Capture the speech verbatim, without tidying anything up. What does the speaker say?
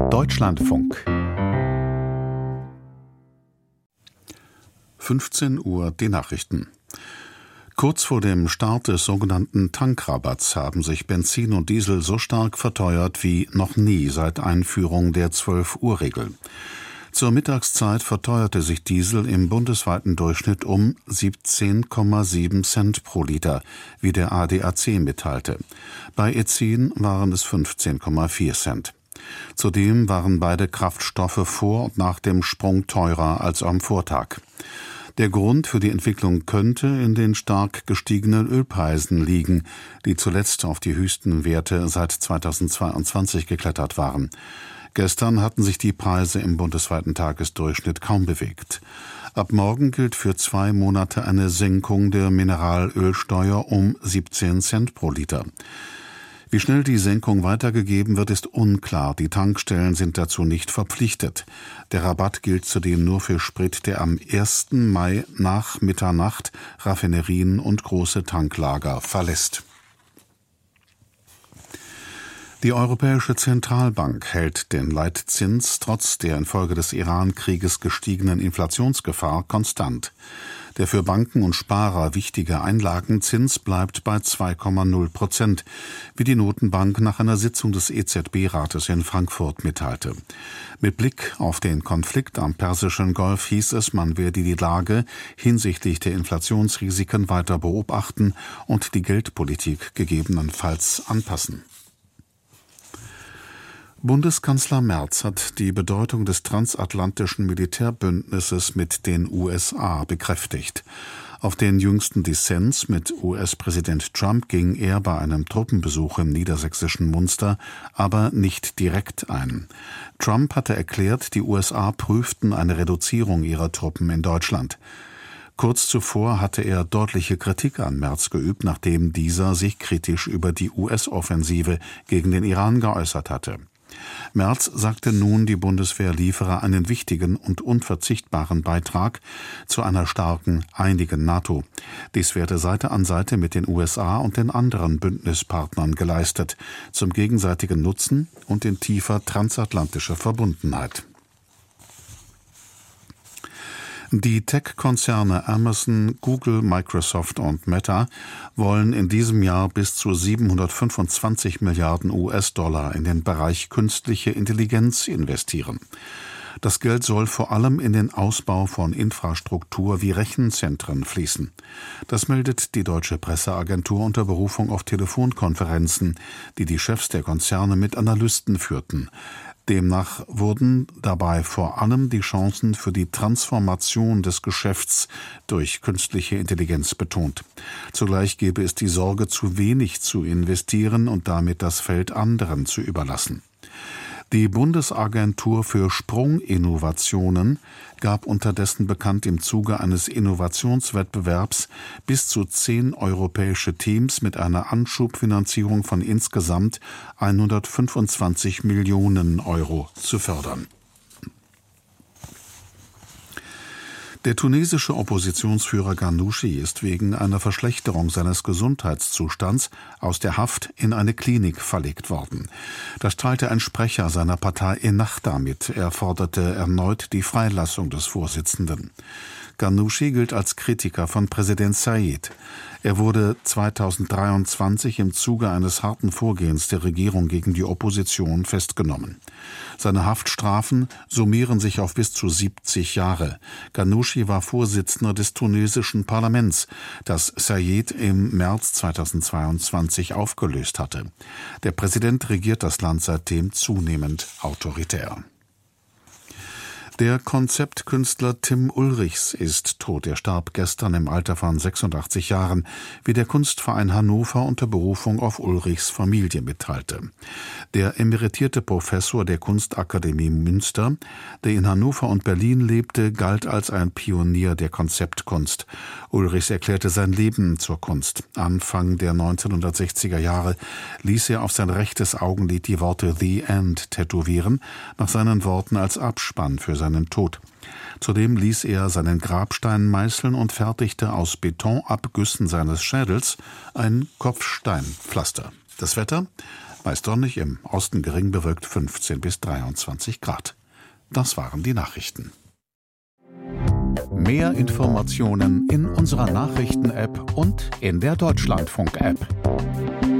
Deutschlandfunk. fünfzehn Uhr die Nachrichten. Kurz vor dem Start des sogenannten Tankrabatts haben sich Benzin und Diesel so stark verteuert wie noch nie seit Einführung der zwölf-Uhr-Regel. Zur Mittagszeit verteuerte sich Diesel im bundesweiten Durchschnitt um siebzehn Komma sieben Cent pro Liter, wie der A D A C mitteilte. Bei Benzin waren es fünfzehn Komma vier Cent. Zudem waren beide Kraftstoffe vor und nach dem Sprung teurer als am Vortag. Der Grund für die Entwicklung könnte in den stark gestiegenen Ölpreisen liegen, die zuletzt auf die höchsten Werte seit zweitausendzweiundzwanzig geklettert waren. Gestern hatten sich die Preise im bundesweiten Tagesdurchschnitt kaum bewegt. Ab morgen gilt für zwei Monate eine Senkung der Mineralölsteuer um siebzehn Cent pro Liter. Wie schnell die Senkung weitergegeben wird, ist unklar. Die Tankstellen sind dazu nicht verpflichtet. Der Rabatt gilt zudem nur für Sprit, der am ersten Mai nach Mitternacht Raffinerien und große Tanklager verlässt. Die Europäische Zentralbank hält den Leitzins trotz der infolge des Iran-Krieges gestiegenen Inflationsgefahr konstant. Der für Banken und Sparer wichtige Einlagenzins bleibt bei zwei Komma null Prozent, wie die Notenbank nach einer Sitzung des E Z B-Rates in Frankfurt mitteilte. Mit Blick auf den Konflikt am Persischen Golf hieß es, man werde die Lage hinsichtlich der Inflationsrisiken weiter beobachten und die Geldpolitik gegebenenfalls anpassen. Bundeskanzler Merz hat die Bedeutung des transatlantischen Militärbündnisses mit den U S A bekräftigt. Auf den jüngsten Dissens mit U S-Präsident Trump ging er bei einem Truppenbesuch im niedersächsischen Munster aber nicht direkt ein. Trump hatte erklärt, die U S A prüften eine Reduzierung ihrer Truppen in Deutschland. Kurz zuvor hatte er deutliche Kritik an Merz geübt, nachdem dieser sich kritisch über die U S-Offensive gegen den Iran geäußert hatte. Merz sagte nun, die Bundeswehr liefere einen wichtigen und unverzichtbaren Beitrag zu einer starken, einigen NATO. Dies werde Seite an Seite mit den U S A und den anderen Bündnispartnern geleistet, zum gegenseitigen Nutzen und in tiefer transatlantischer Verbundenheit. Die Tech-Konzerne Amazon, Google, Microsoft und Meta wollen in diesem Jahr bis zu siebenhundertfünfundzwanzig Milliarden U S-Dollar in den Bereich künstliche Intelligenz investieren. Das Geld soll vor allem in den Ausbau von Infrastruktur wie Rechenzentren fließen. Das meldet die deutsche Presseagentur unter Berufung auf Telefonkonferenzen, die die Chefs der Konzerne mit Analysten führten. Demnach wurden dabei vor allem die Chancen für die Transformation des Geschäfts durch künstliche Intelligenz betont. Zugleich gebe es die Sorge, zu wenig zu investieren und damit das Feld anderen zu überlassen. Die Bundesagentur für Sprunginnovationen gab unterdessen bekannt, im Zuge eines Innovationswettbewerbs bis zu zehn europäische Teams mit einer Anschubfinanzierung von insgesamt hundertfünfundzwanzig Millionen Euro zu fördern. Der tunesische Oppositionsführer Ghannouchi ist wegen einer Verschlechterung seines Gesundheitszustands aus der Haft in eine Klinik verlegt worden. Das teilte ein Sprecher seiner Partei Ennahda mit. Er forderte erneut die Freilassung des Vorsitzenden. Ghannouchi gilt als Kritiker von Präsident Said. Er wurde zweitausenddreiundzwanzig im Zuge eines harten Vorgehens der Regierung gegen die Opposition festgenommen. Seine Haftstrafen summieren sich auf bis zu siebzig Jahre. Ghannouchi war Vorsitzender des tunesischen Parlaments, das Said im März zweitausendzweiundzwanzig aufgelöst hatte. Der Präsident regiert das Land seitdem zunehmend autoritär. Der Konzeptkünstler Tim Ulrichs ist tot. Er starb gestern im Alter von sechsundachtzig Jahren, wie der Kunstverein Hannover unter Berufung auf Ulrichs Familie mitteilte. Der emeritierte Professor der Kunstakademie Münster, der in Hannover und Berlin lebte, galt als ein Pionier der Konzeptkunst. Ulrichs erklärte sein Leben zur Kunst. Anfang der neunzehnhundertsechziger Jahre ließ er auf sein rechtes Augenlid die Worte „The End“ tätowieren, nach seinen Worten als Abspann für seinen Tod. Zudem ließ er seinen Grabstein meißeln und fertigte aus Betonabgüssen seines Schädels ein Kopfsteinpflaster. Das Wetter: Meist sonnig, im Osten gering bewölkt fünfzehn bis dreiundzwanzig Grad. Das waren die Nachrichten. Mehr Informationen in unserer Nachrichten-App und in der Deutschlandfunk-App.